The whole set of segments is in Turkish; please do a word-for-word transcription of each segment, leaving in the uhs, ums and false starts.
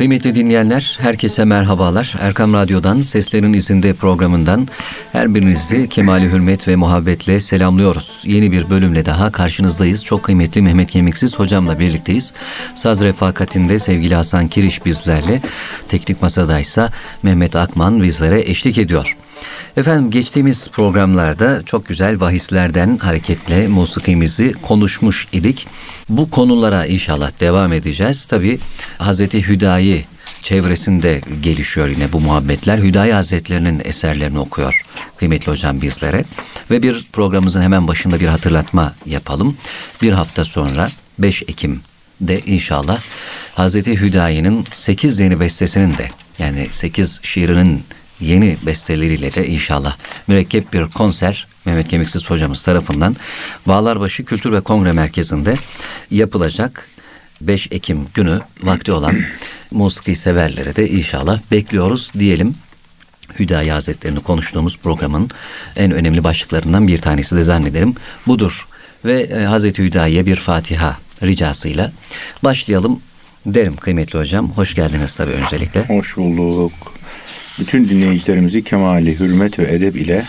Kıymetli dinleyenler, herkese merhabalar. Erkam Radyo'dan Seslerin İzinde programından her birinizi kemali hürmet ve muhabbetle selamlıyoruz. Yeni bir bölümle daha karşınızdayız. Çok kıymetli Mehmet Kemiksiz hocamla birlikteyiz. Saz refakatinde sevgili Hasan Kiriş bizlerle, teknik masadaysa Mehmet Akman bizlere eşlik ediyor. Efendim, geçtiğimiz programlarda çok güzel vahislerden hareketle musikimizi konuşmuş idik. Bu konulara inşallah devam edeceğiz. Tabii Hazreti Hüdayi çevresinde gelişiyor yine bu muhabbetler. Hüdayi Hazretlerinin eserlerini okuyor kıymetli hocam bizlere. Ve bir programımızın hemen başında bir hatırlatma yapalım. Bir hafta sonra beş Ekim'de inşallah Hazreti Hüdayi'nin sekiz yeni bestesinin de, yani sekiz şiirinin yeni besteleriyle de inşallah mürekkep bir konser Mehmet Kemiksiz hocamız tarafından Bağlarbaşı Kültür ve Kongre Merkezi'nde yapılacak. beş Ekim günü vakti olan musiki severlere de inşallah bekliyoruz diyelim. Hüdayi Hazretlerini konuştuğumuz programın en önemli başlıklarından bir tanesi de zannederim budur. Ve e, Hazreti Hüdayi'ye bir Fatiha ricasıyla başlayalım derim kıymetli hocam. Hoş geldiniz tabii öncelikle. Hoş bulduk. Bütün dinleyicilerimizi kemali, hürmet ve edep ile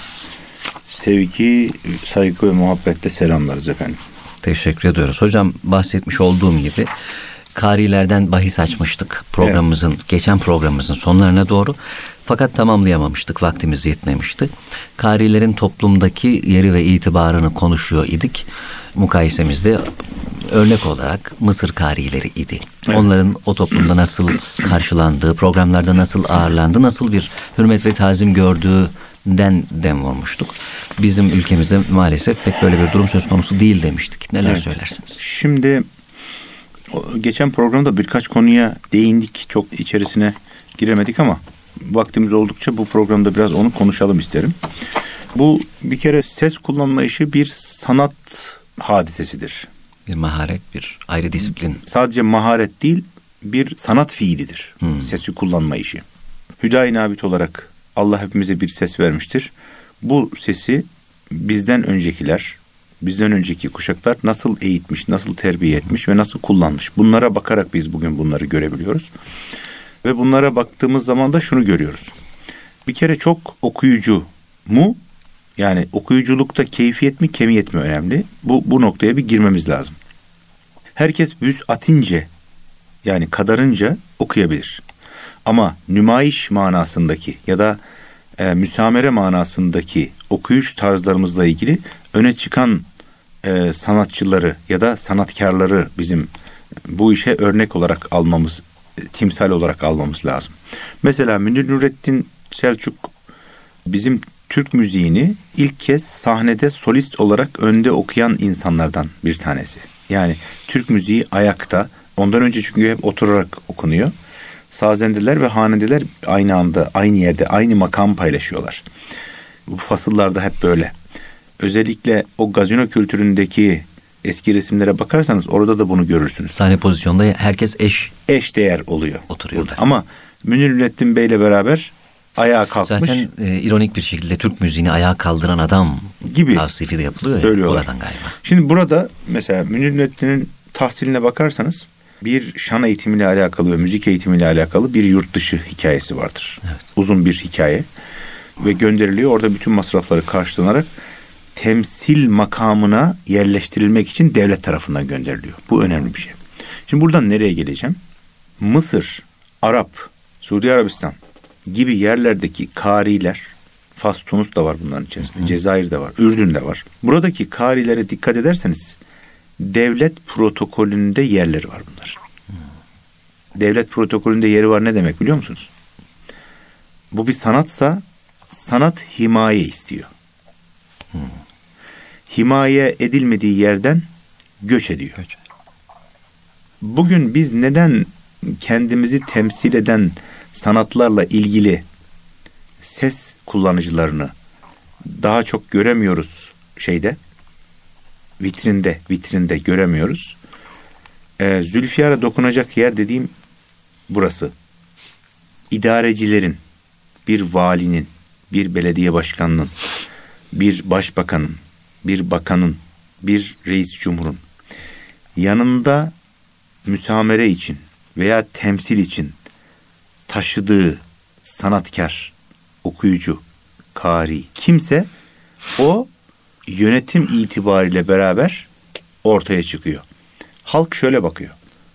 sevgi, saygı ve muhabbetle selamlarız efendim. Teşekkür ediyoruz. Hocam, bahsetmiş olduğum gibi karilerden bahis açmıştık programımızın, evet. geçen programımızın sonlarına doğru. Fakat tamamlayamamıştık, vaktimiz yetmemişti. Karilerin toplumdaki yeri ve itibarını konuşuyor idik. Mukayesemizde örnek olarak Mısır karileri idi. Evet. Onların o toplumda nasıl karşılandığı, programlarda nasıl ağırlandığı, nasıl bir hürmet ve tazim gördüğünden dem vurmuştuk. Bizim ülkemizde maalesef pek böyle bir durum söz konusu değil demiştik. Neler evet. söylersiniz? Şimdi geçen programda birkaç konuya değindik. Çok içerisine giremedik ama vaktimiz oldukça bu programda biraz onu konuşalım isterim. Bu bir kere ses kullanma işi bir sanat hadisesidir. Bir maharet, bir ayrı disiplin. Sadece maharet değil, bir sanat fiilidir. Hmm. Sesi kullanma işi. Hüdayi nabit olarak Allah hepimize bir ses vermiştir. Bu sesi bizden öncekiler, bizden önceki kuşaklar nasıl eğitmiş, nasıl terbiye etmiş ve nasıl kullanmış. Bunlara bakarak biz bugün bunları görebiliyoruz. Ve bunlara baktığımız zaman da şunu görüyoruz. Bir kere çok okuyucu mu? Yani okuyuculukta keyfiyet mi, kemiyet mi önemli? Bu, bu noktaya bir girmemiz lazım. Herkes vüs'atince, yani kadarınca okuyabilir. Ama nümayiş manasındaki ya da e, müsamere manasındaki okuyuş tarzlarımızla ilgili öne çıkan e, sanatçıları ya da sanatkarları bizim bu işe örnek olarak almamız, e, timsal olarak almamız lazım. Mesela Münir Nurettin Selçuk bizim Türk müziğini ilk kez sahnede solist olarak önde okuyan insanlardan bir tanesi. Yani Türk müziği ayakta, ondan önce çünkü hep oturarak okunuyor. Sazendeler ve hanedeler aynı anda, aynı yerde, aynı makam paylaşıyorlar. Bu fasıllarda hep böyle. Özellikle o gazino kültüründeki eski resimlere bakarsanız orada da bunu görürsünüz. Sahne pozisyonda herkes eş. Eş değer oluyor. Oturuyorlar. Ama Münir Nurettin Bey'le beraber ayağa kalkmış. Zaten e, ironik bir şekilde Türk müziğini ayağa kaldıran adam gibi tavsifi de yapılıyor ya, oradan galiba. Şimdi burada mesela Münir Nurettin'in tahsiline bakarsanız bir şan eğitimiyle alakalı ve müzik eğitimiyle alakalı bir yurt dışı hikayesi vardır. Evet. Uzun bir hikaye ve gönderiliyor. Orada bütün masrafları karşılanarak temsil makamına yerleştirilmek için devlet tarafından gönderiliyor. Bu önemli bir şey. Şimdi buradan nereye geleceğim? Mısır, Arap, Suudi Arabistan gibi yerlerdeki kariler, Fas, Tunus da var bunların içerisinde, hı. Cezayir de var, Ürdün de var. Buradaki karilere dikkat ederseniz devlet protokolünde yerleri var bunlar. Hı. Devlet protokolünde yeri var ne demek biliyor musunuz? Bu bir sanatsa sanat himaye istiyor. Hı. Himaye edilmediği yerden göç ediyor. Göç. Bugün biz neden kendimizi temsil eden sanatlarla ilgili ses kullanıcılarını daha çok göremiyoruz şeyde, vitrinde, vitrinde göremiyoruz. Ee, Zülfiyar'a dokunacak yer dediğim burası. İdarecilerin, bir valinin, bir belediye başkanının, bir başbakanın, bir bakanın, bir reis cumhurun yanında müsamere için veya temsil için taşıdığı sanatkar, okuyucu, kari kimse o yönetim itibariyle beraber ortaya çıkıyor. Halk şöyle bakıyor.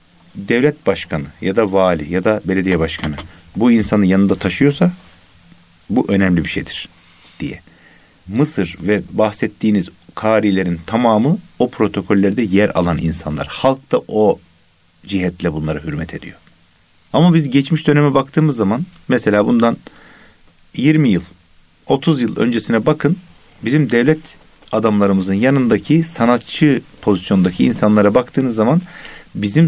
Devlet başkanı ya da vali ya da belediye başkanı bu insanı yanında taşıyorsa bu önemli bir şeydir diye. Mısır ve bahsettiğiniz karilerin tamamı o protokollerde yer alan insanlar. Halk da o cihetle bunlara hürmet ediyor. Ama biz geçmiş döneme baktığımız zaman mesela bundan yirmi yıl, otuz yıl öncesine bakın, bizim devlet adamlarımızın yanındaki sanatçı pozisyondaki insanlara baktığınız zaman bizim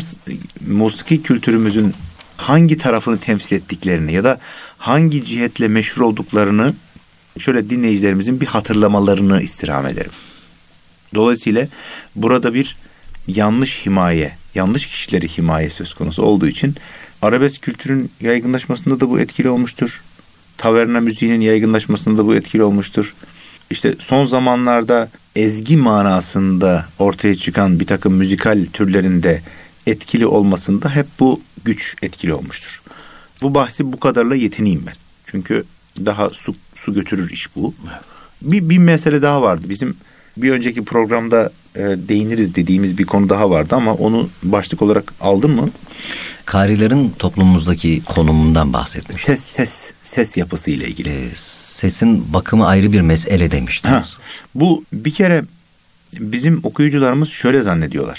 musiki kültürümüzün hangi tarafını temsil ettiklerini ya da hangi cihetle meşhur olduklarını şöyle dinleyicilerimizin bir hatırlamalarını istirham ederim. Dolayısıyla burada bir yanlış himaye, yanlış kişileri himaye söz konusu olduğu için arabesk kültürün yaygınlaşmasında da bu etkili olmuştur. Taverna müziğinin yaygınlaşmasında da bu etkili olmuştur. İşte son zamanlarda ezgi manasında ortaya çıkan bir takım müzikal türlerinde etkili olmasında hep bu güç etkili olmuştur. Bu bahsi bu kadarla yetineyim ben. Çünkü daha su, su götürür iş bu. Bir, bir mesele daha vardı. Bizim bir önceki programda e, değiniriz dediğimiz bir konu daha vardı ama onu başlık olarak aldın mı? Karilerin toplumumuzdaki konumundan bahsetmiş. Ses ses ses yapısı ile ilgili. Ee, sesin bakımı ayrı bir mesele demiştiniz. Ha, bu bir kere bizim okuyucularımız şöyle zannediyorlar.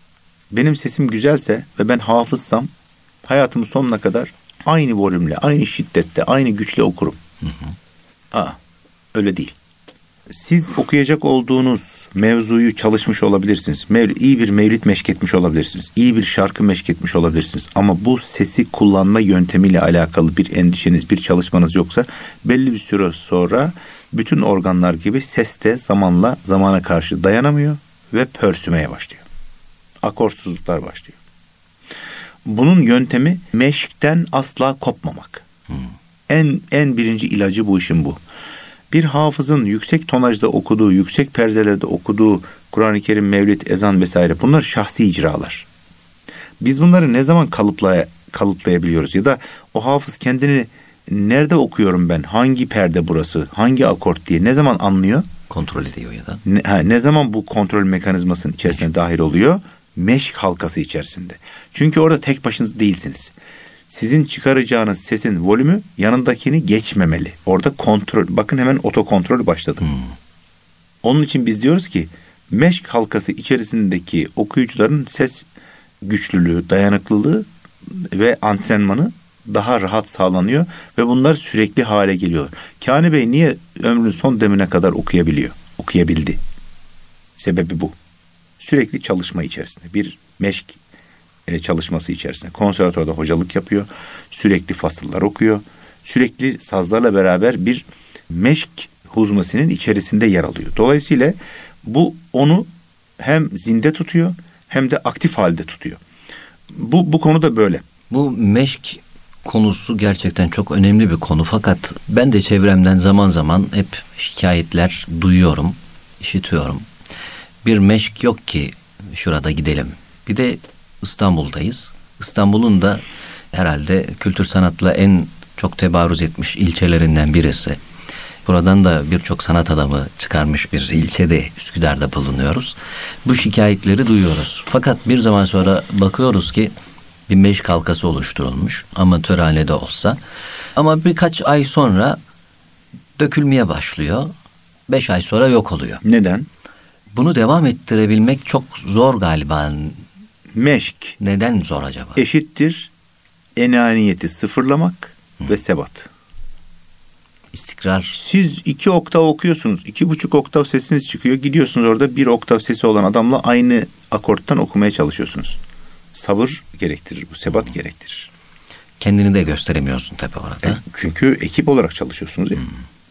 Benim sesim güzelse ve ben hafızsam hayatımın sonuna kadar aynı volümle, aynı şiddette, aynı güçle okurum. Hı hı. Aa, öyle değil. Siz okuyacak olduğunuz mevzuyu çalışmış olabilirsiniz. Mevlid, iyi bir mevlid meşketmiş olabilirsiniz. İyi bir şarkı meşketmiş olabilirsiniz. Ama bu sesi kullanma yöntemiyle alakalı bir endişeniz, bir çalışmanız yoksa belli bir süre sonra bütün organlar gibi ses de zamanla zamana karşı dayanamıyor ve pörsümeye başlıyor. Akortsuzluklar başlıyor. Bunun yöntemi meşkten asla kopmamak. Hmm. En en birinci ilacı bu işin bu. Bir hafızın yüksek tonajda okuduğu, yüksek perdelerde okuduğu Kur'an-ı Kerim, Mevlid, ezan vesaire bunlar şahsi icralar. Biz bunları ne zaman kalıplaya, kalıplayabiliyoruz ya da o hafız kendini nerede okuyorum ben, hangi perde burası, hangi akort diye ne zaman anlıyor? Kontrol ediyor ya da. Ne, ha, ne zaman bu kontrol mekanizmasının içerisine dahil oluyor? Meşk halkası içerisinde. Çünkü orada tek başınız değilsiniz. Sizin çıkaracağınız sesin volümü yanındakini geçmemeli. Orada kontrol, bakın hemen otokontrol başladı. Hmm. Onun için biz diyoruz ki meşk halkası içerisindeki okuyucuların ses güçlülüğü, dayanıklılığı ve antrenmanı daha rahat sağlanıyor ve bunlar sürekli hale geliyor. Kani Bey niye ömrünün son demine kadar okuyabiliyor? Okuyabildi. Sebebi bu. Sürekli çalışma içerisinde bir meşk çalışması içerisinde. Konservatuvarda hocalık yapıyor. Sürekli fasıllar okuyor. Sürekli sazlarla beraber bir meşk huzmesinin içerisinde yer alıyor. Dolayısıyla bu onu hem zinde tutuyor hem de aktif halde tutuyor. Bu, bu konu da böyle. Bu meşk konusu gerçekten çok önemli bir konu. Fakat ben de çevremden zaman zaman hep şikayetler duyuyorum, işitiyorum. Bir meşk yok ki şurada gidelim. Bir de İstanbul'dayız. İstanbul'un da herhalde kültür sanatla en çok tebarüz etmiş ilçelerinden birisi. Buradan da birçok sanat adamı çıkarmış bir ilçede, Üsküdar'da bulunuyoruz. Bu şikayetleri duyuyoruz. Fakat bir zaman sonra bakıyoruz ki bir meşk halkası oluşturulmuş, amatörhanede olsa. Ama birkaç ay sonra dökülmeye başlıyor. Beş ay sonra yok oluyor. Neden? Bunu devam ettirebilmek çok zor galiba. Meşk. Neden zor acaba? Eşittir enaniyeti sıfırlamak Hı. ve sebat. İstikrar. Siz iki oktav okuyorsunuz. iki buçuk oktav sesiniz çıkıyor. Gidiyorsunuz orada bir oktav sesi olan adamla aynı akorttan okumaya çalışıyorsunuz. Sabır gerektirir bu. Sebat Hı. gerektirir. Kendini de gösteremiyorsun tabii orada. E, çünkü ekip olarak çalışıyorsunuz ya. Hı.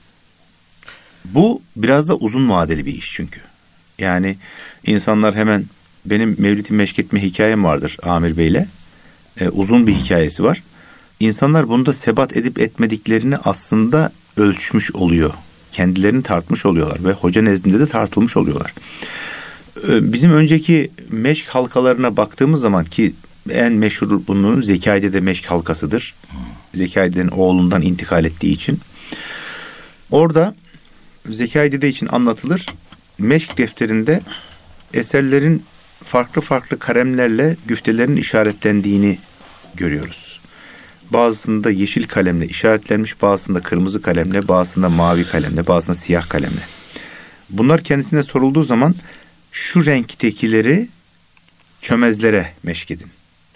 Bu biraz da uzun vadeli bir iş çünkü. Yani insanlar hemen benim Mevlid-i Meşketme hikayem vardır Amir Bey'le. Ee, uzun bir hikayesi var. İnsanlar bunda sebat edip etmediklerini aslında ölçmüş oluyor. Kendilerini tartmış oluyorlar ve hoca nezdinde de tartılmış oluyorlar. Ee, bizim önceki meşk halkalarına baktığımız zaman ki en meşhur bunun Zekaide'de meşk halkasıdır. Zekai Dede'nin oğlundan intikal ettiği için. Orada Zekai Dede için anlatılır. Meşk defterinde eserlerin farklı farklı kalemlerle güftelerin işaretlendiğini görüyoruz. Bazısında yeşil kalemle işaretlenmiş, bazısında kırmızı kalemle, bazısında mavi kalemle, bazısında siyah kalemle. Bunlar kendisine sorulduğu zaman şu renktekileri çömezlere meşkedin.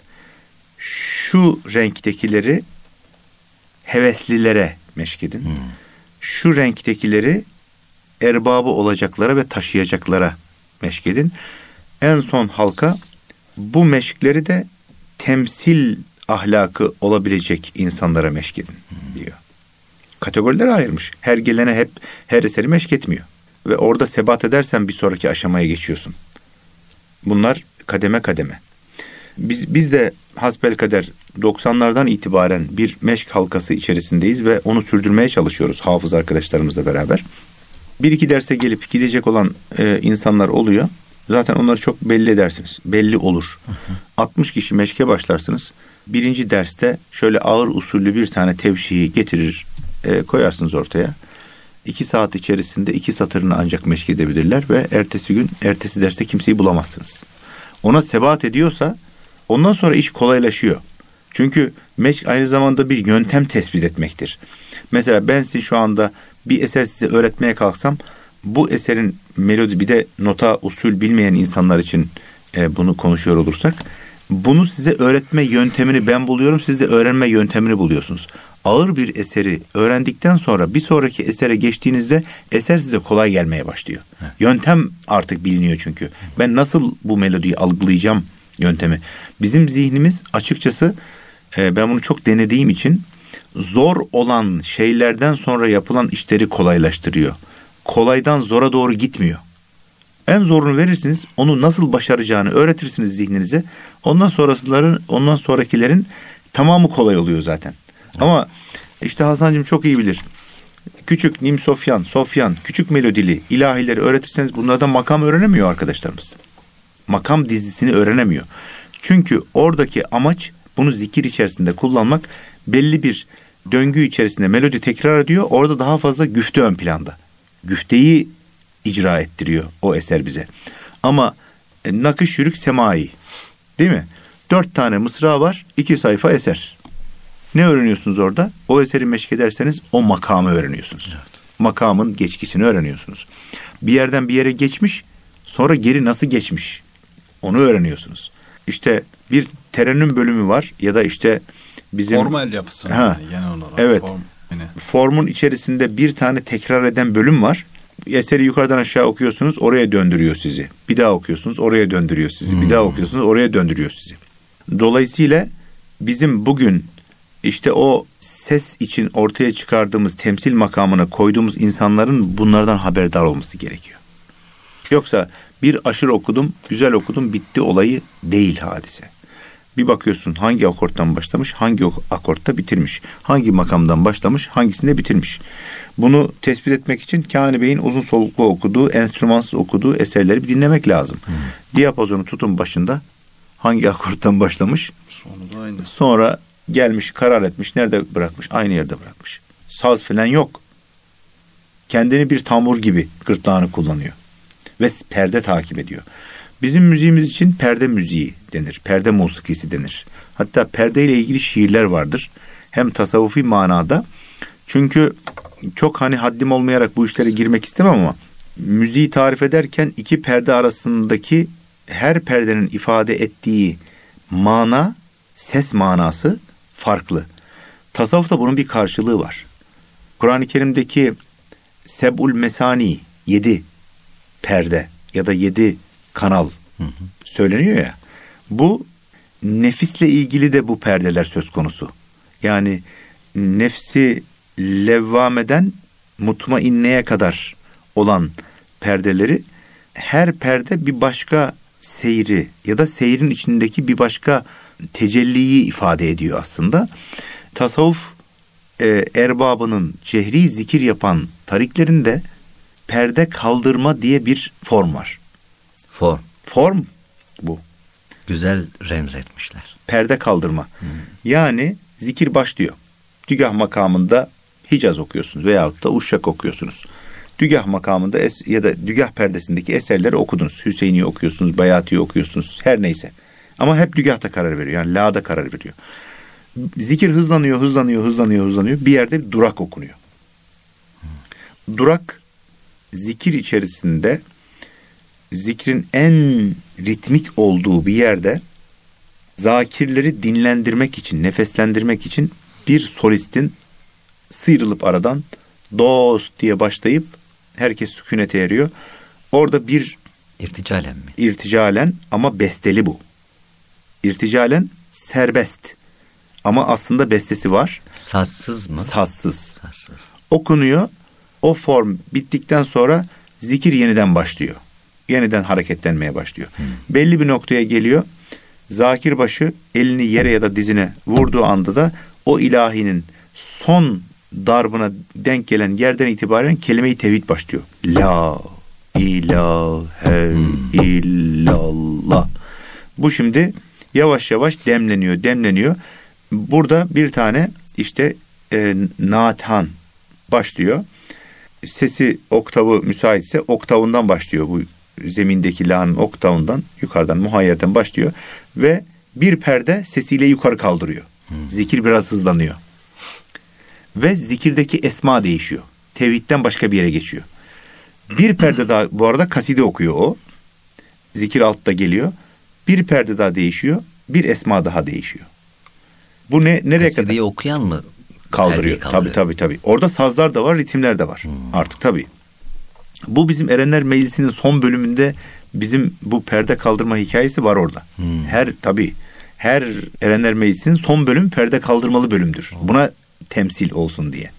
Şu renktekileri heveslilere meşkedin. Hmm. Şu renktekileri erbabı olacaklara ve taşıyacaklara meşkedin. En son halka bu meşkleri de temsil ahlakı olabilecek insanlara meşkedin diyor. Kategorilere ayırmış. Her gelene hep her eseri meşketmiyor. Ve orada sebat edersen bir sonraki aşamaya geçiyorsun. Bunlar kademe kademe. Biz, biz de hasbelkader doksanlardan itibaren bir meşk halkası içerisindeyiz ve onu sürdürmeye çalışıyoruz hafız arkadaşlarımızla beraber. Bir iki derse gelip gidecek olan e, insanlar oluyor. Zaten onları çok belli edersiniz. Belli olur. Hı hı. altmış kişi meşke başlarsınız. Birinci derste şöyle ağır usullü bir tane tevşihi getirir e, koyarsınız ortaya. İki saat içerisinde iki satırını ancak meşk edebilirler ve ertesi gün, ertesi derste kimseyi bulamazsınız. Ona sebat ediyorsa ondan sonra iş kolaylaşıyor. Çünkü meşk aynı zamanda bir yöntem tespit etmektir. Mesela ben size şu anda bir eser size öğretmeye kalksam, bu eserin melodi, bir de nota usul bilmeyen insanlar için e, bunu konuşuyor olursak, bunu size öğretme yöntemini ben buluyorum, siz de öğrenme yöntemini buluyorsunuz. Ağır bir eseri öğrendikten sonra bir sonraki esere geçtiğinizde eser size kolay gelmeye başlıyor. Evet. Yöntem artık biliniyor çünkü. Ben nasıl bu melodiyi algılayacağım yöntemi. Bizim zihnimiz açıkçası e, ben bunu çok denediğim için zor olan şeylerden sonra yapılan işleri kolaylaştırıyor. Kolaydan zora doğru gitmiyor. En zorunu verirsiniz, onu nasıl başaracağını öğretirsiniz zihninize. Ondan sonrasıların, ondan sonrakilerin tamamı kolay oluyor zaten. Evet. Ama işte Hasan'cığım çok iyi bilir. Küçük Nim Sofyan, Sofyan, küçük melodili ilahileri öğretirseniz bunlardan makam öğrenemiyor arkadaşlarımız. Makam dizisini öğrenemiyor. Çünkü oradaki amaç bunu zikir içerisinde kullanmak, belli bir döngü içerisinde melodi tekrar ediyor. Orada daha fazla güfte ön planda. Güfteyi icra ettiriyor o eser bize. Ama e, nakış yürük semai, değil mi? Dört tane mısra var, iki sayfa eser. Ne öğreniyorsunuz orada? O eseri meşk ederseniz o makamı öğreniyorsunuz. Evet. Makamın geçkisini öğreniyorsunuz. Bir yerden bir yere geçmiş, sonra geri nasıl geçmiş? Onu öğreniyorsunuz. İşte bir terennüm bölümü var ya da işte bizim... Formal yapısı. Ha, yani genel olarak. Evet. Form, yani. Formun içerisinde bir tane tekrar eden bölüm var. Eseri yukarıdan aşağı okuyorsunuz, oraya döndürüyor sizi. Bir daha okuyorsunuz, oraya döndürüyor sizi. Hmm. Bir daha okuyorsunuz, oraya döndürüyor sizi. Dolayısıyla bizim bugün işte o ses için ortaya çıkardığımız temsil makamına koyduğumuz insanların bunlardan haberdar olması gerekiyor. Yoksa bir aşırı okudum, güzel okudum, bitti olayı değil hadise. Bir bakıyorsun hangi akorttan başlamış, hangi akortta bitirmiş. Hangi makamdan başlamış, hangisinde bitirmiş. Bunu tespit etmek için Kani Bey'in uzun soluklu okuduğu, enstrümansız okuduğu eserleri bir dinlemek lazım. Hmm. Diyapazonu tutun başında, hangi akorttan başlamış, sonra, aynı. sonra gelmiş, karar etmiş, nerede bırakmış, aynı yerde bırakmış. Saz falan yok. Kendini bir tambur gibi gırtlağını kullanıyor. Ve perde takip ediyor. Bizim müziğimiz için perde müziği denir. Perde musikisi denir. Hatta perdeyle ilgili şiirler vardır. Hem tasavvufi manada. Çünkü çok hani haddim olmayarak bu işlere girmek istemem ama müziği tarif ederken iki perde arasındaki her perdenin ifade ettiği mana, ses manası farklı. Tasavvufta bunun bir karşılığı var. Kur'an-ı Kerim'deki seb'ul mesani, yedi perde ya da yedi kanal hı hı. söyleniyor ya. Bu nefisle ilgili de bu perdeler söz konusu. Yani nefsi levvameden mutmainneye kadar olan perdeleri, her perde bir başka seyri ya da seyrin içindeki bir başka tecelliyi ifade ediyor aslında. Tasavvuf e, erbabının cehri zikir yapan tariklerinde perde kaldırma diye bir form var. Form. Form bu. Güzel remzetmişler. Perde kaldırma. Hmm. Yani zikir başlıyor. Dügah makamında Hicaz okuyorsunuz veyahut da Uşşak okuyorsunuz. Dügah makamında es, ya da dügah perdesindeki eserleri okudunuz. Hüseyin'i okuyorsunuz, Bayati'yi okuyorsunuz, her neyse. Ama hep dügahta karar veriyor. Yani la'da karar veriyor. Zikir hızlanıyor, hızlanıyor, hızlanıyor, hızlanıyor. Bir yerde bir durak okunuyor. Durak zikir içerisinde zikrin en ritmik olduğu bir yerde zakirleri dinlendirmek için, nefeslendirmek için bir solistin sıyrılıp aradan dost diye başlayıp herkes sükunete eriyor. Orada bir İrticalen mi? İrticalen ama besteli bu. İrticalen serbest. Ama aslında bestesi var. Sazsız mı? Sazsız. Sazsız. Okunuyor. O form bittikten sonra zikir yeniden başlıyor. Yeniden hareketlenmeye başlıyor. Hmm. Belli bir noktaya geliyor. Zakir başı elini yere ya da dizine vurduğu anda da o ilahinin son darbına denk gelen yerden itibaren kelime-i tevhid başlıyor. La ilahe hmm. illallah. Bu şimdi yavaş yavaş demleniyor, demleniyor. Burada bir tane işte e, Nathan başlıyor. Sesi oktavı müsaitse oktavından başlıyor. Bu zemindeki la'nın oktavından, yukarıdan, muhayyerden başlıyor. Ve bir perde sesiyle yukarı kaldırıyor. Hmm. Zikir biraz hızlanıyor. Ve zikirdeki esma değişiyor. Tevhidden başka bir yere geçiyor. Bir perde daha, bu arada kaside okuyor o. Zikir altta geliyor. Bir perde daha değişiyor. Bir esma daha değişiyor. Bu ne nereye Kasideyi kadar? okuyan mı? Kaldırıyor. Tabii tabii tabii. Orada sazlar da var, ritimler de var. Hmm. Artık tabii. Bu bizim Erenler Meclisi'nin son bölümünde bizim bu perde kaldırma hikayesi var orada. Hmm. Her tabii her Erenler Meclisi'nin son bölüm perde kaldırmalı bölümdür. Hmm. Buna temsil olsun diye.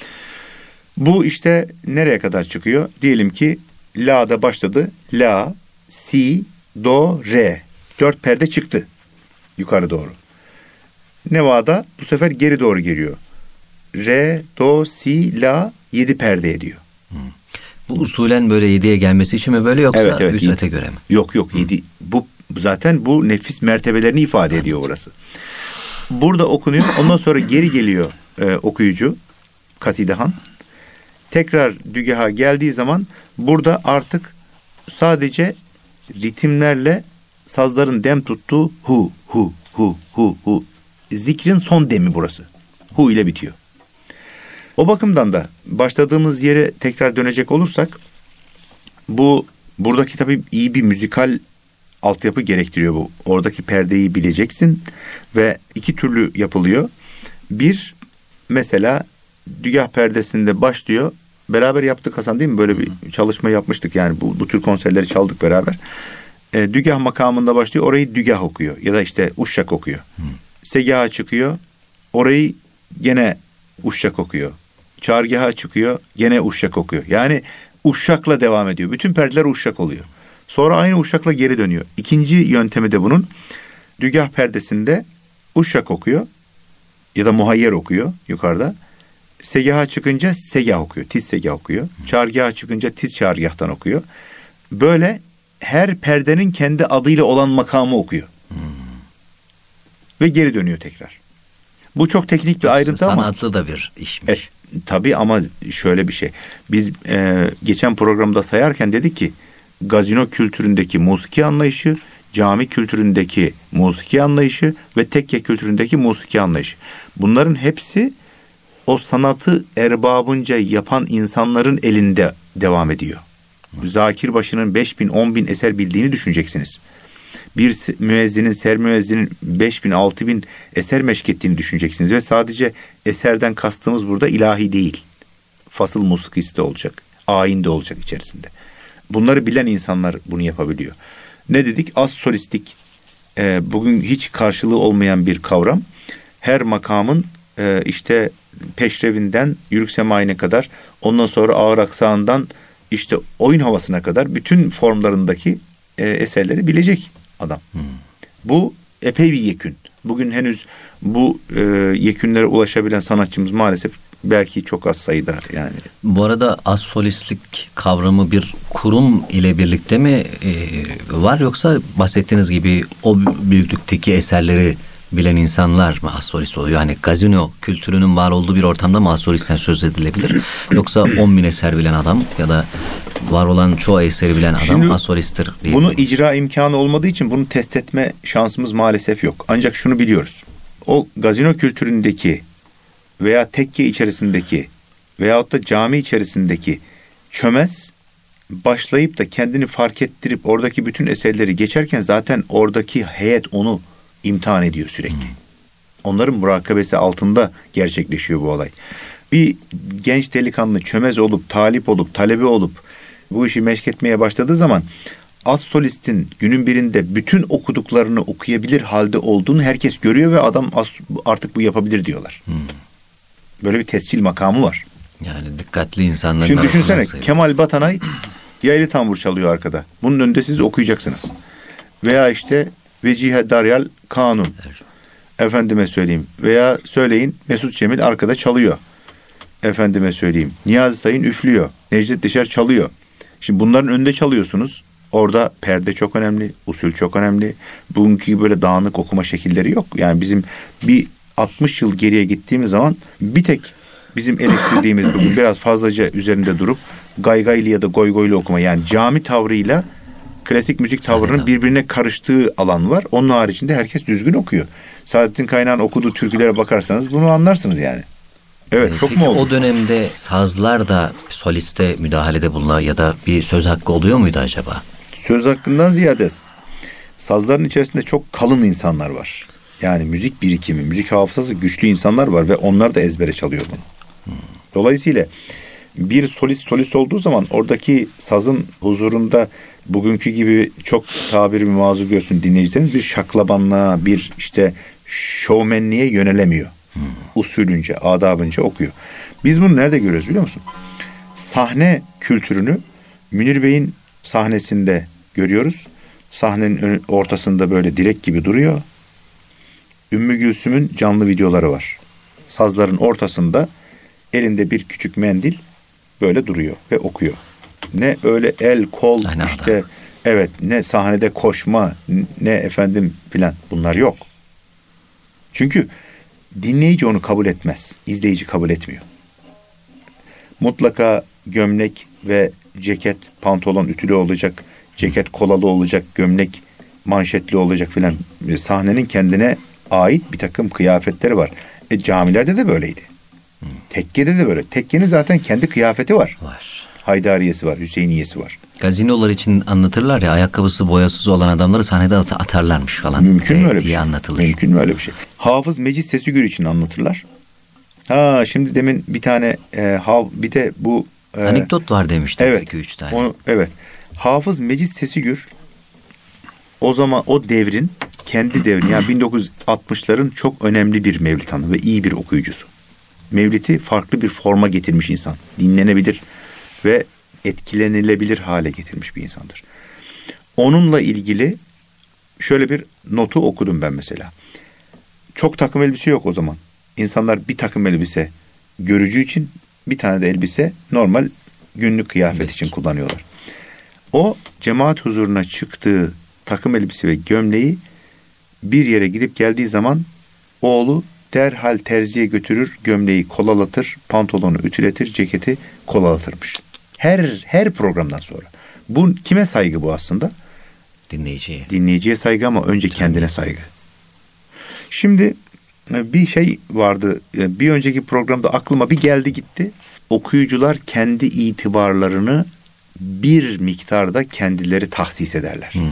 Bu işte nereye kadar çıkıyor? Diyelim ki la'da başladı. La, si, do, re. Dört perde çıktı. Yukarı doğru. Neva'da bu sefer geri doğru geliyor. Re, do, si, la yedi perde ediyor. Hmm. Bu usulen böyle yediye gelmesi için mi böyle yoksa evet, evet, vüsate göre mi? Yok yok yedi. Bu zaten bu nefis mertebelerini ifade ediyor orası. Burada okunuyor. Ondan sonra geri geliyor e, okuyucu kasidehan. Tekrar dügaha geldiği zaman burada artık sadece ritimlerle sazların dem tuttuğu hu hu hu hu hu. Zikrin son demi burası. Hu ile bitiyor. O bakımdan da başladığımız yere tekrar dönecek olursak bu buradaki tabii iyi bir müzikal altyapı gerektiriyor bu. Oradaki perdeyi bileceksin ve iki türlü yapılıyor. Bir mesela dügah perdesinde başlıyor. Beraber yaptık Hasan değil mi? Böyle bir çalışma yapmıştık yani bu, bu tür konserleri çaldık beraber. E, dügah makamında başlıyor. Orayı dügah okuyor ya da işte uşşak okuyor. Hmm. Segaha çıkıyor. Orayı gene uşşak okuyor. Çargâha çıkıyor. Gene uşşak okuyor. Yani uşşakla devam ediyor. Bütün perdeler uşşak oluyor. Sonra aynı uşşakla geri dönüyor. İkinci yöntemi de bunun dügah perdesinde uşşak okuyor ya da muhayyer okuyor yukarıda. Segaha çıkınca segah okuyor. Tiz segah okuyor. Çargâha çıkınca tiz çargâhtan okuyor. Böyle her perdenin kendi adıyla olan makamı okuyor. Hmm. Ve geri dönüyor tekrar. Bu çok teknik bir ayrıntı sanatlı ama. Sanatlı da bir işmiş. E, tabii ama şöyle bir şey. Biz e, geçen programda sayarken dedik ki gazino kültüründeki musiki anlayışı, cami kültüründeki musiki anlayışı ve tekke kültüründeki musiki anlayışı. Bunların hepsi o sanatı erbabınca yapan insanların elinde devam ediyor. Hı. Zakir başının beş bin, on bin eser bildiğini düşüneceksiniz. Bir müezzinin, ser müezzinin beş bin, altı bin eser meşk ettiğini düşüneceksiniz. Ve sadece eserden kastımız burada ilahi değil. Fasıl musikisi de olacak. Ayin de olacak içerisinde. Bunları bilen insanlar bunu yapabiliyor. Ne dedik? Az solistik. E, bugün hiç karşılığı olmayan bir kavram. Her makamın e, işte peşrevinden yürük semayine kadar, ondan sonra ağır aksağından işte oyun havasına kadar bütün formlarındaki e, eserleri bilecek adam. Hmm. Bu epey bir yekün. Bugün henüz bu e, yekünlere ulaşabilen sanatçımız maalesef belki çok az sayıda yani. Bu arada az solistlik kavramı bir kurum ile birlikte mi e, var yoksa bahsettiğiniz gibi o büyüklükteki eserleri bilen insanlar mı astrolist oluyor? Yani gazino kültürünün var olduğu bir ortamda mı astrolisten söz edilebilir? Yoksa on bin eser bilen adam ya da var olan çoğu eseri bilen adam Şimdi astrolisttir diye. Bunu icra imkanı olmadığı için bunu test etme şansımız maalesef yok. Ancak şunu biliyoruz. O gazino kültüründeki veya tekke içerisindeki veyahut da cami içerisindeki çömez başlayıp da kendini fark ettirip oradaki bütün eserleri geçerken zaten oradaki heyet onu imtihan ediyor sürekli. Hmm. Onların murakabesi altında gerçekleşiyor bu olay. Bir genç delikanlı çömez olup, talip olup, talebe olup bu işi meşk etmeye başladığı zaman astrolistin günün birinde bütün okuduklarını okuyabilir halde olduğunu herkes görüyor ve adam artık bu yapabilir diyorlar. Hmm. Böyle bir tescil makamı var. Yani dikkatli insanların. Şimdi düşünsene Kemal Batanay yaylı tambur çalıyor arkada. Bunun önünde siz okuyacaksınız. Veya işte Vecihe Daryal Kanun. Evet. Efendime söyleyeyim. Veya söyleyin Mesut Cemil arkada çalıyor. Efendime söyleyeyim. Niyazi Sayın üflüyor. Necdet Deşer çalıyor. Şimdi bunların önünde çalıyorsunuz. Orada perde çok önemli. Usul çok önemli. Bugünkü gibi böyle dağınık okuma şekilleri yok. Yani bizim bir altmış yıl geriye gittiğimiz zaman bir tek bizim eleştirdiğimiz bugün biraz fazlaca üzerinde durup gaygaylı ya da goygoylu okuma, yani cami tavrıyla klasik müzik tavrının birbirine karıştığı alan var. Onun haricinde herkes düzgün okuyor. Saadettin Kaynağ'ın okuduğu türkülere bakarsanız bunu anlarsınız yani. Evet, evet, çok peki mu oldu? O dönemde sazlar da soliste müdahalede bulunan ya da bir söz hakkı oluyor muydu acaba? Söz hakkından ziyade sazların içerisinde çok kalın insanlar var. Yani müzik birikimi, müzik hafızası güçlü insanlar var ve onlar da ezbere çalıyor bunu. Hmm. Dolayısıyla bir solist solist olduğu zaman oradaki sazın huzurunda bugünkü gibi çok tabiri mazur görsün dinleyicilerimiz, bir şaklabanlığa, bir işte şovmenliğe yönelemiyor. Hmm. Usulünce, adabınca okuyor. Biz bunu nerede görüyoruz biliyor musun? Sahne kültürünü Münir Bey'in sahnesinde görüyoruz. Sahnenin ortasında böyle direk gibi duruyor. Ümmü Gülsüm'ün canlı videoları var. Sazların ortasında elinde bir küçük mendil böyle duruyor ve okuyor. Ne öyle el, kol, Aynen işte adam. Evet, ne sahnede koşma, ne efendim filan, bunlar yok. Çünkü dinleyici onu kabul etmez. İzleyici kabul etmiyor. Mutlaka gömlek ve ceket, pantolon ütülü olacak, ceket kolalı olacak, gömlek manşetli olacak filan. Sahnenin kendine ait bir takım kıyafetleri var. E, camilerde de böyleydi. Hmm. Tekkede de böyle. Tekkenin zaten kendi kıyafeti var. Var. Haydariyesi var, Hüseyiniyesi var. Gazinolar için anlatırlar ya, ayakkabısı boyasız olan adamları sahnede at- atarlarmış falan. Mümkün mü öyle bir şey? Anlatılır. Mümkün mü öyle bir şey? Hafız Mecit Sesügür için anlatırlar. Ha şimdi demin bir tane e, hav bir de bu e, anekdot var demiştim. Evet. iki üç tane. Onu, evet. Hafız Mecit Sesügür o zaman o devrin kendi devrin yani bin dokuz yüz altmışların çok önemli bir mevlid hanı ve iyi bir okuyucusu. Mevlid'i farklı bir forma getirmiş insan. Dinlenebilir ve etkilenilebilir hale getirmiş bir insandır. Onunla ilgili şöyle bir notu okudum ben mesela. Çok takım elbise yok o zaman. İnsanlar bir takım elbise görücü için, bir tane de elbise normal günlük kıyafet evet. için kullanıyorlar. O cemaat huzuruna çıktığı takım elbise ve gömleği bir yere gidip geldiği zaman oğlu derhal terziye götürür, gömleği kolalatır, pantolonu ütületir, ceketi kolalatırmış. Her her programdan sonra. Bu kime saygı bu aslında? Dinleyiciye. Dinleyiciye saygı ama önce Tabii. kendine saygı. Şimdi bir şey vardı. Bir önceki programda aklıma bir geldi gitti. Okuyucular kendi itibarlarını bir miktarda kendileri tahsis ederler. Hmm.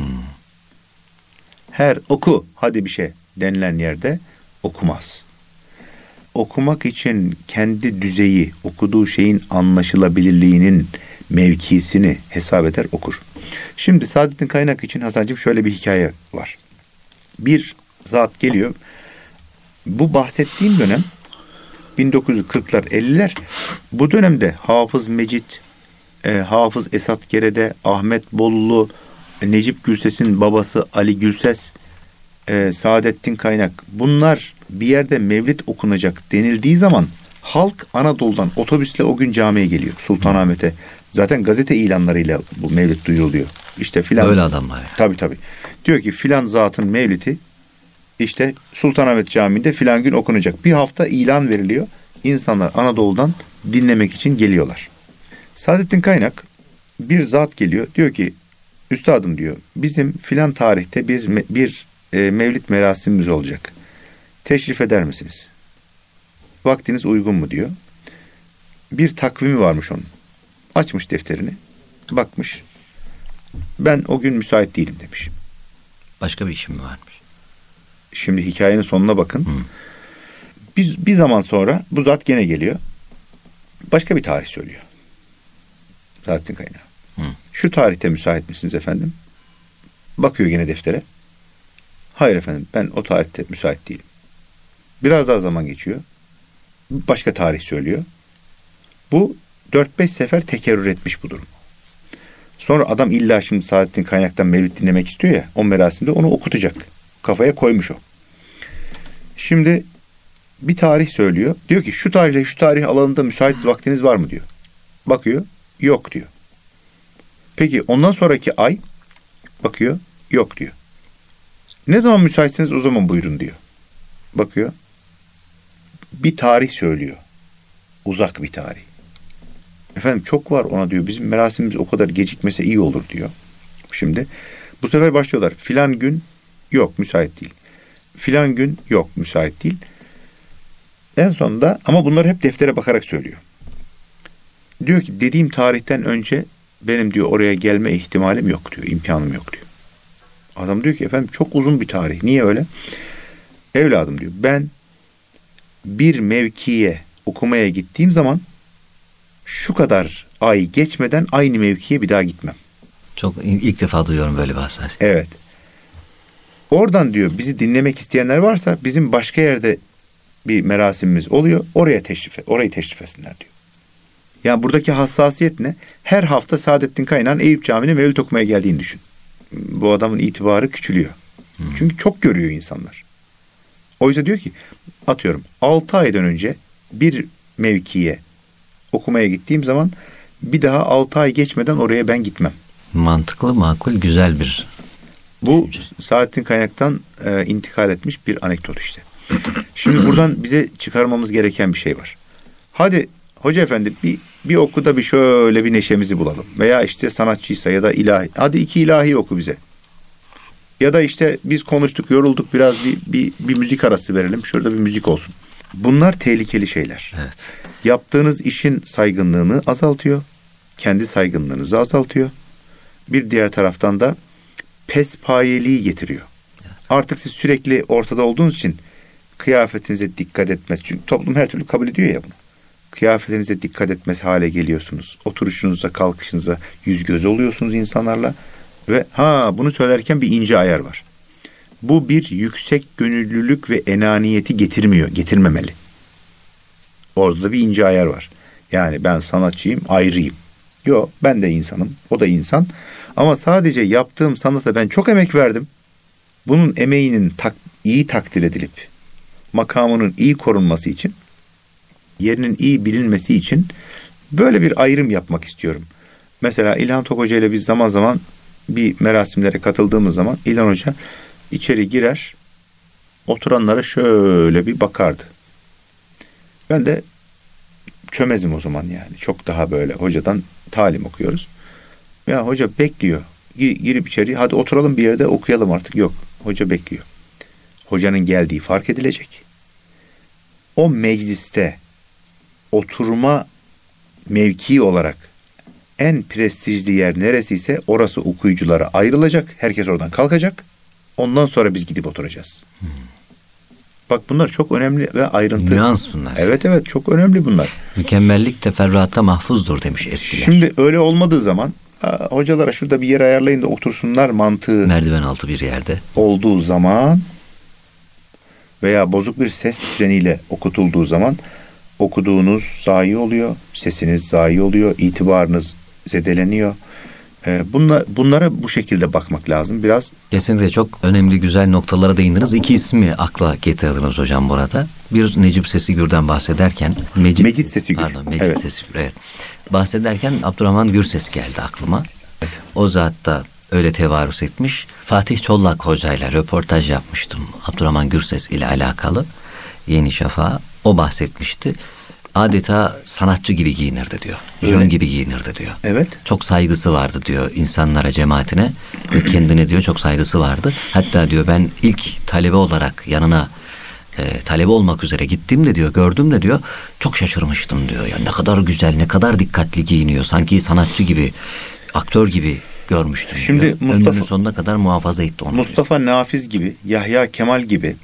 Her oku hadi bir şey denilen yerde okumaz. Okumak için kendi düzeyi, okuduğu şeyin anlaşılabilirliğinin mevkisini hesap eder, okur. Şimdi Saadettin Kaynak için Hasancığım şöyle bir hikaye var. Bir zat geliyor. Bu bahsettiğim dönem bin dokuz yüz kırklar elliler. Bu dönemde Hafız Mecit, e, Hafız Esat Gerede, Ahmet Bollu, Necip Gülses'in babası Ali Gülses, e, Saadettin Kaynak, bunlar bir yerde mevlid okunacak denildiği zaman halk Anadolu'dan otobüsle o gün camiye geliyor. Sultanahmet'e. Zaten gazete ilanlarıyla bu mevlid duyuruluyor. İşte filan. Böyle adamlar. Yani. Tabii tabii. Diyor ki filan zatın mevlidi işte Sultanahmet Camii'nde filan gün okunacak. Bir hafta ilan veriliyor. İnsanlar Anadolu'dan dinlemek için geliyorlar. Saadettin Kaynak bir zat geliyor. Diyor ki üstadım diyor bizim filan tarihte biz bir, bir e, mevlid merasimimiz olacak. Teşrif eder misiniz? Vaktiniz uygun mu diyor. Bir takvimi varmış onun. Açmış defterini. Bakmış. Ben o gün müsait değilim demiş. Başka bir işim mi varmış? Şimdi hikayenin sonuna bakın. Hmm. Bir, bir zaman sonra bu zat gene geliyor. Başka bir tarih söylüyor. Saadettin Kaynak. Hmm. Şu tarihte müsait misiniz efendim? Bakıyor gene deftere. Hayır efendim ben o tarihte müsait değilim. Biraz daha zaman geçiyor. Başka tarih söylüyor. Bu dört beş sefer tekerrür etmiş bu durum. Sonra adam illa şimdi Saadettin Kaynak'tan mevlid dinlemek istiyor ya, o merasimde onu okutacak. Kafaya koymuş o. Şimdi bir tarih söylüyor. Diyor ki şu tarihle şu tarih alanında müsait vaktiniz var mı diyor. Bakıyor. Yok diyor. Peki ondan sonraki ay bakıyor. Yok diyor. Ne zaman müsaitsiniz o zaman buyurun diyor. Bakıyor. Bir tarih söylüyor. Uzak bir tarih. Efendim çok var ona diyor. Bizim merasimimiz o kadar gecikmese iyi olur diyor. Şimdi bu sefer başlıyorlar. Filan gün yok müsait değil. Filan gün yok müsait değil. En sonunda ama bunları hep deftere bakarak söylüyor. Diyor ki dediğim tarihten önce benim diyor oraya gelme ihtimalim yok diyor. İmkanım yok diyor. Adam diyor ki efendim çok uzun bir tarih. Niye öyle? Evladım diyor ben bir mevkiye okumaya gittiğim zaman şu kadar ay geçmeden aynı mevkiye bir daha gitmem. Çok ilk defa duyuyorum böyle bir hassasiyet. Evet. Oradan diyor bizi dinlemek isteyenler varsa bizim başka yerde bir merasimimiz oluyor. Oraya teşrif, orayı teşrif etsinler diyor. Yani buradaki hassasiyet ne? Her hafta Saadettin Kaynak'ın Eyüp Camii'ne mevlid okumaya geldiğini düşün. Bu adamın itibarı küçülüyor. Hmm. Çünkü çok görüyor insanlar. Oysa diyor ki atıyorum altı aydan önce bir mevkiye okumaya gittiğim zaman bir daha altı ay geçmeden oraya ben gitmem. Mantıklı, makul, güzel bir... Bu Saadettin Kaynak'tan e, intikal etmiş bir anekdot işte. Şimdi buradan bize çıkarmamız gereken bir şey var. Hadi hoca efendi bir, bir oku da bir şöyle bir neşemizi bulalım. Veya işte sanatçıysa ya da ilahi. Hadi iki ilahi oku bize. Ya da işte biz konuştuk, yorulduk biraz bir, bir, bir müzik arası verelim. Şurada bir müzik olsun. Bunlar tehlikeli şeyler. Evet. Yaptığınız işin saygınlığını azaltıyor. Kendi saygınlığınızı azaltıyor. Bir diğer taraftan da pespayeliği getiriyor. Evet. Artık siz sürekli ortada olduğunuz için kıyafetinize dikkat etmez. Çünkü toplum her türlü kabul ediyor ya bunu. Kıyafetinize dikkat etmez hale geliyorsunuz. Oturuşunuza, kalkışınıza yüz göz oluyorsunuz insanlarla. Ve ha bunu söylerken bir ince ayar var. Bu bir yüksek gönüllülük ve enaniyeti getirmiyor, getirmemeli. Orada da bir ince ayar var. Yani ben sanatçıyım, ayrıyım. Yok, ben de insanım, o da insan. Ama sadece yaptığım sanata ben çok emek verdim. Bunun emeğinin tak, iyi takdir edilip, makamının iyi korunması için, yerinin iyi bilinmesi için böyle bir ayrım yapmak istiyorum. Mesela İlhan Tok Hoca ile biz zaman zaman bir merasimlere katıldığımız zaman İlhan Hoca içeri girer, oturanlara şöyle bir bakardı. Ben de çömezim o zaman yani. Çok daha böyle hocadan talim okuyoruz. Ya hoca bekliyor. Girip içeri hadi oturalım bir yerde okuyalım artık. Yok. Hoca bekliyor. Hocanın geldiği fark edilecek. O mecliste oturma mevkii olarak en prestijli yer neresiyse orası okuyuculara ayrılacak. Herkes oradan kalkacak. Ondan sonra biz gidip oturacağız. Hmm. Bak bunlar çok önemli ve ayrıntı. Nüans bunlar. Evet evet çok önemli bunlar. Mükemmellik teferruatta mahfuzdur demiş eskiler. Şimdi öyle olmadığı zaman hocalara şurada bir yer ayarlayın da otursunlar mantığı. Merdiven altı bir yerde. Olduğu zaman veya bozuk bir ses düzeniyle okutulduğu zaman okuduğunuz zayi oluyor, sesiniz zayi oluyor, itibarınız zedeleniyor. Bunla, bunlara bu şekilde bakmak lazım biraz. Kesinlikle çok önemli güzel noktalara değindiniz. İki ismi akla getirdiniz hocam burada. Bir Necip Sesigür'den bahsederken. Mecit, Mecit Sesigür. Pardon Mecit evet. Sesigür evet. Bahsederken Abdurrahman Gürses geldi aklıma. Evet. O zat da öyle tevarüs etmiş. Fatih Çollak hocayla röportaj yapmıştım. Abdurrahman Gürses ile alakalı. Yeni Şafak'a o bahsetmişti. Adeta sanatçı gibi giyinirdi diyor. Jön gibi giyinirdi diyor. Evet. Çok saygısı vardı diyor insanlara, cemaatine ve kendine diyor çok saygısı vardı. Hatta diyor ben ilk talebe olarak yanına e, talebe olmak üzere gittiğimde diyor, gördüm de diyor çok şaşırmıştım diyor. Ya ne kadar güzel, ne kadar dikkatli giyiniyor. Sanki sanatçı gibi, aktör gibi görmüştüm. Şimdi diyor. Mustafa, ömrünün sonuna kadar muhafaza etti onu. Mustafa diyor. Nafiz gibi, Yahya Kemal gibi,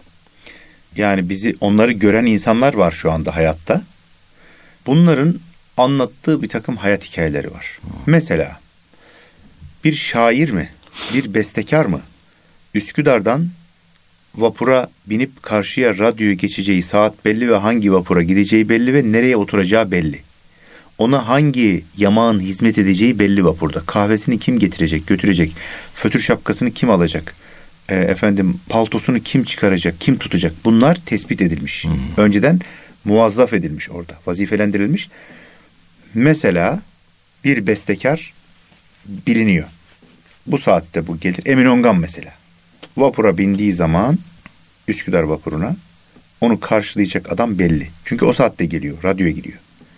yani bizi, onları gören insanlar var şu anda hayatta. Bunların anlattığı bir takım hayat hikayeleri var. Hmm. Mesela bir şair mi, bir bestekar mı Üsküdar'dan vapura binip karşıya radyoya geçeceği saat belli ve hangi vapura gideceği belli ve nereye oturacağı belli. Ona hangi yamağın hizmet edeceği belli vapurda. Kahvesini kim getirecek, götürecek, fötür şapkasını kim alacak, e, efendim paltosunu kim çıkaracak, kim tutacak. Bunlar tespit edilmiş. Hmm. Önceden muvazzaf edilmiş orada, vazifelendirilmiş. Mesela bir bestekar biliniyor. Bu saatte bu gelir. Emin Ongan mesela. Vapura bindiği zaman Üsküdar vapuruna onu karşılayacak adam belli. Çünkü o saatte geliyor, radyoya gidiyor.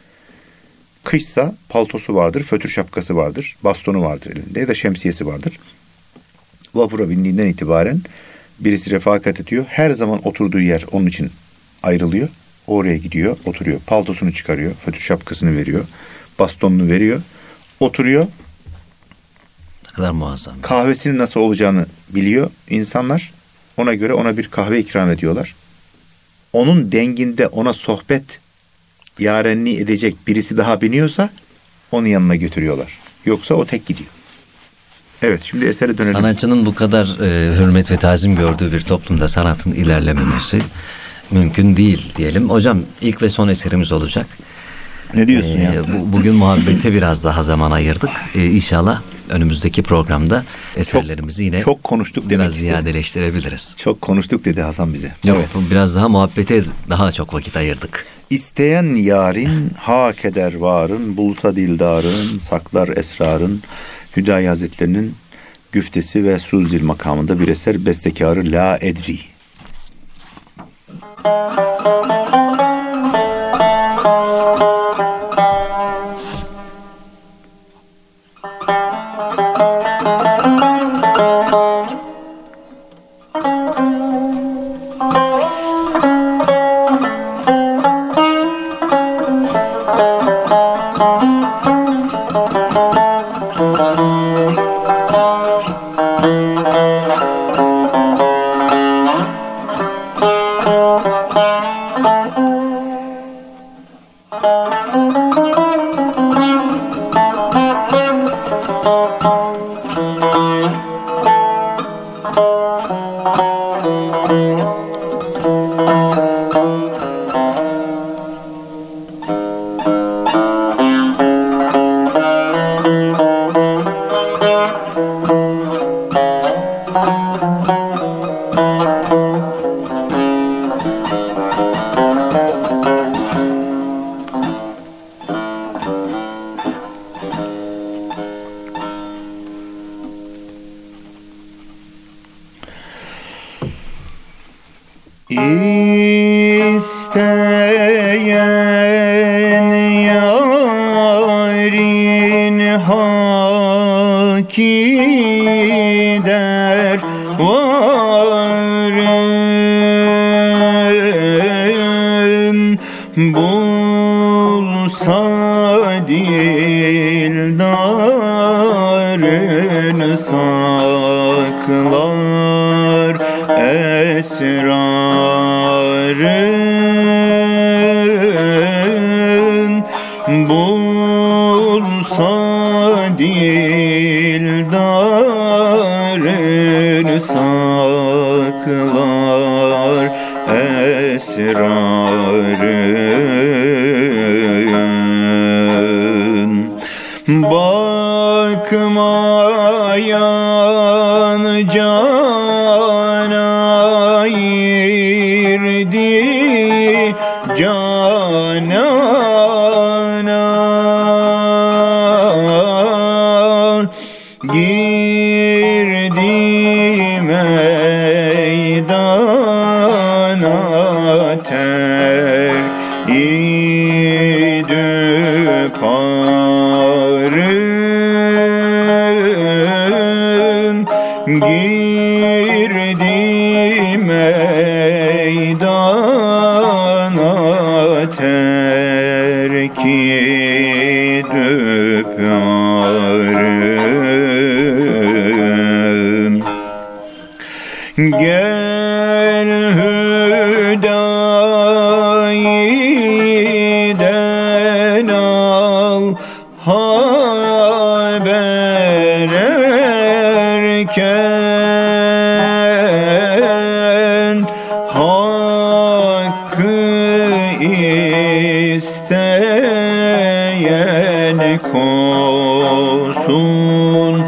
Kışsa paltosu vardır, fötür şapkası vardır, bastonu vardır elinde ya da şemsiyesi vardır. Vapura bindiğinden itibaren birisi refakat ediyor. Her zaman oturduğu yer onun için ayrılıyor. Oraya gidiyor, oturuyor. Paltosunu çıkarıyor, fötür şapkasını veriyor, bastonunu veriyor, oturuyor. Ne kadar muazzam. Kahvesinin nasıl olacağını biliyor insanlar. Ona göre ona bir kahve ikram ediyorlar. Onun denginde ona sohbet yarenliği edecek birisi daha biniyorsa onun yanına götürüyorlar. Yoksa o tek gidiyor. Evet, şimdi esere dönelim. Sanatçının bu kadar e, hürmet ve tazim gördüğü bir toplumda sanatın ilerlememesi mümkün değil diyelim. Hocam ilk ve son eserimiz olacak. Ne diyorsun ee, ya? Bu, bugün muhabbete biraz daha zaman ayırdık. Ee, İnşallah önümüzdeki programda eserlerimizi yine çok konuştuk demek biraz istedim. ziyadeleştirebiliriz. Çok konuştuk dedi Hasan bize. Yok, evet. Biraz daha muhabbete daha çok vakit ayırdık. İsteyen yarin, ha keder varın, bulsa dildarın, saklar esrarın, Hüdayi Hazretlerinin güftesi ve Suzdil makamında bir eser, bestekarı La Edri. İsteyen yarin hakider varın, bulsa dildarın, saklar esrarın, bulsa dildarın, saklar esrarın. Bakmayan cana girdi canana, girdi girdi meydana terki döpyarım. Gel Hüdayi'den al haber erken, hakkı isteyen kosun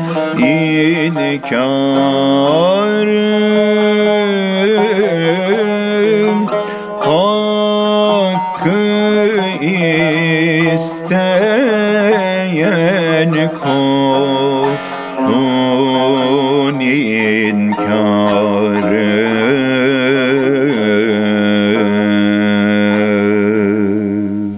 inkarım, hakkı isteyen kosun inkarım.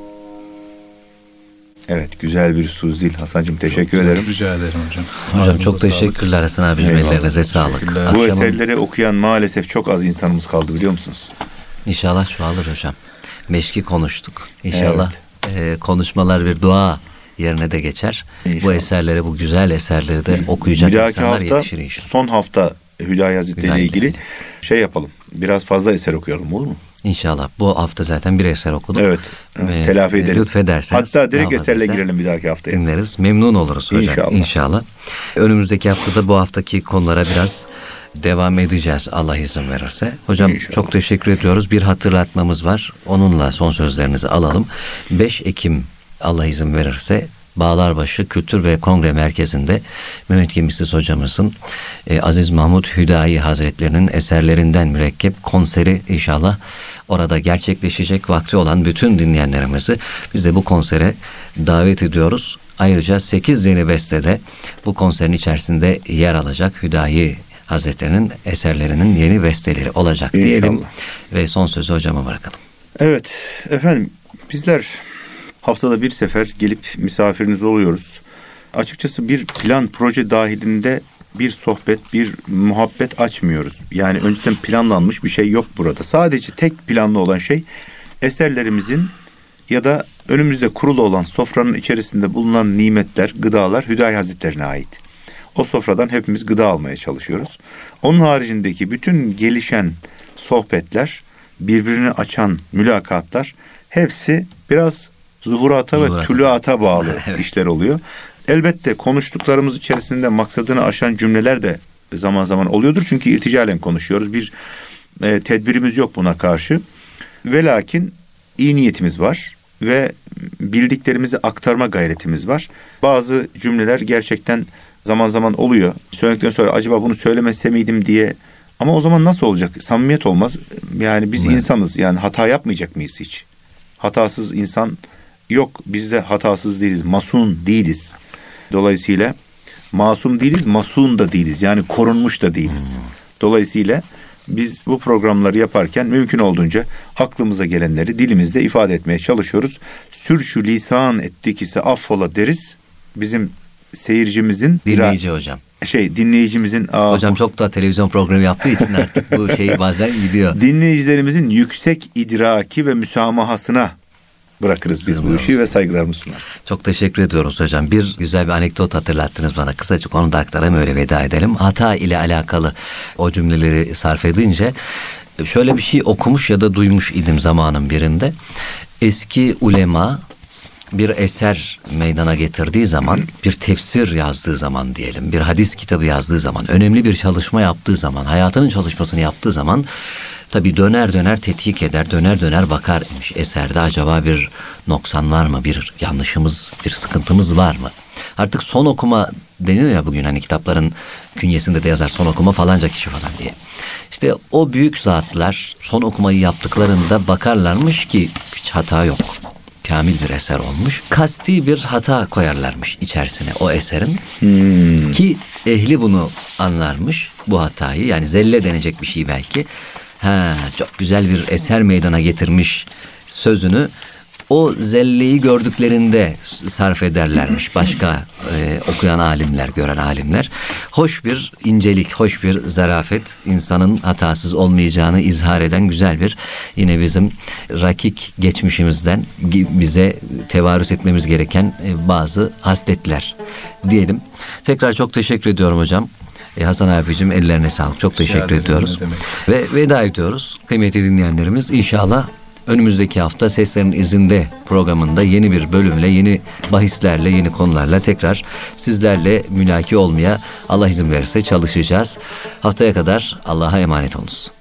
Evet, güzel bir suzil. Hasan'cığım teşekkür Çok ederim. Rica ederim hocam. Hocam Ağzınıza çok sağlık. teşekkürler Hasan abicim. Eyvallah. Ellerinize sağlık. Teşekkürler. Bu Akşamın- eserleri okuyan maalesef çok az insanımız kaldı, biliyor musunuz? İnşallah çoğalır hocam. Meşki konuştuk. İnşallah e, konuşmalar bir dua yerine de geçer. İnşallah. Bu eserleri, bu güzel eserleri de okuyacak Bir dahaki insanlar hafta, yetişir inşallah. son hafta Hüdayi Hazretleri ile Hüdayi ilgili ile. şey yapalım. Biraz fazla eser okuyalım, olur mu? İnşallah. Bu hafta zaten bir eser okuduk. Evet. Ve, telafi e, edelim. Lütfederseniz Hatta direkt daha eserle fazlası girelim bir dahaki haftaya. dinleriz. Memnun oluruz hocam. İnşallah. İnşallah. Önümüzdeki haftada bu haftaki konulara biraz devam edeceğiz Allah izin verirse. Hocam İnşallah. çok teşekkür ediyoruz. Bir hatırlatmamız var. Onunla son sözlerinizi alalım. beş Ekim Allah izin verirse Bağlarbaşı Kültür ve Kongre Merkezi'nde Mehmet Gemisiz hocamızın e, Aziz Mahmud Hüdayi Hazretlerinin eserlerinden mürekkep konseri inşallah orada gerçekleşecek. Vakti olan bütün dinleyenlerimizi biz de bu konsere davet ediyoruz. Ayrıca sekiz yeni bestede bu konserin içerisinde yer alacak. Hüdayi Hazretlerinin eserlerinin yeni besteleri olacak diyelim. İnşallah. Ve son sözü hocama bırakalım. Evet efendim, bizler haftada bir sefer gelip misafiriniz oluyoruz. Açıkçası bir plan proje dahilinde bir sohbet, bir muhabbet açmıyoruz. Yani önceden planlanmış bir şey yok burada. Sadece tek planlı olan şey eserlerimizin ya da önümüzde kurulu olan sofranın içerisinde bulunan nimetler, gıdalar Hüdayi Hazretlerine ait. O sofradan hepimiz gıda almaya çalışıyoruz. Onun haricindeki bütün gelişen sohbetler, birbirini açan mülakatlar hepsi biraz zuhurata ve Zuhurata. tülüata bağlı Evet. işler oluyor. Elbette konuştuklarımız içerisinde maksadını aşan cümleler de zaman zaman oluyordur. Çünkü irticalen konuşuyoruz. Bir e, tedbirimiz yok buna karşı. Ve lakin iyi niyetimiz var ve bildiklerimizi aktarma gayretimiz var. Bazı cümleler gerçekten zaman zaman oluyor. Söyledikten sonra acaba bunu söylemese miydim diye. Ama o zaman nasıl olacak? Samimiyet olmaz. Yani biz Evet. insanız. Yani hata yapmayacak mıyız hiç? Hatasız insan yok. Biz de hatasız değiliz. Masum değiliz. Dolayısıyla masum değiliz, masum da değiliz. Yani korunmuş da değiliz. Dolayısıyla biz bu programları yaparken mümkün olduğunca aklımıza gelenleri dilimizde ifade etmeye çalışıyoruz. Sürçü lisan ettik ise affola deriz. Bizim seyircimizin Dinleyici hocam. şey dinleyicimizin aa, Hocam çok da televizyon programı yaptığı için artık bu şey bazen gidiyor. dinleyicilerimizin yüksek idraki ve müsamahasına bırakırız biz bu Sığınıyoruz. işi ve saygılarımızı sunarız. Çok teşekkür ediyoruz hocam. Bir güzel bir anekdot hatırlattınız bana. Kısacık onu da aktarayım, öyle veda edelim. Hata ile alakalı o cümleleri sarf edince şöyle bir şey okumuş ya da duymuş idim zamanın birinde. Eski ulema bir eser meydana getirdiği zaman, bir tefsir yazdığı zaman diyelim, bir hadis kitabı yazdığı zaman, önemli bir çalışma yaptığı zaman, hayatının çalışmasını yaptığı zaman tabii döner döner tetkik eder, döner döner bakar imiş. Eserde acaba bir noksan var mı, bir yanlışımız, bir sıkıntımız var mı? Artık son okuma deniyor ya bugün, hani kitapların künyesinde de yazar son okuma falanca kişi falan diye. İşte o büyük zatlar son okumayı yaptıklarında bakarlarmış ki hiç hata yok. Kamil bir eser olmuş. Kasti bir hata koyarlarmış içerisine o eserin. Hmm. Ki ehli bunu anlarmış, bu hatayı. Yani zelle denecek bir şey belki. Ha, çok güzel bir eser meydana getirmiş sözünü o zelleyi gördüklerinde sarf ederlermiş başka e, okuyan alimler, gören alimler. Hoş bir incelik, hoş bir zarafet, insanın hatasız olmayacağını izhar eden güzel bir, yine bizim rakik geçmişimizden bize tevarüs etmemiz gereken bazı hasletler diyelim. Tekrar çok teşekkür ediyorum hocam. E, Hasan abicim, ellerine sağlık. Çok teşekkür ederim, ediyoruz. ne demek. Ve veda ediyoruz. Kıymetli dinleyenlerimiz, İnşallah önümüzdeki hafta Seslerin İzinde programında yeni bir bölümle, yeni bahislerle, yeni konularla tekrar sizlerle mülaki olmaya Allah izin verirse çalışacağız. Haftaya kadar Allah'a emanet olunuz.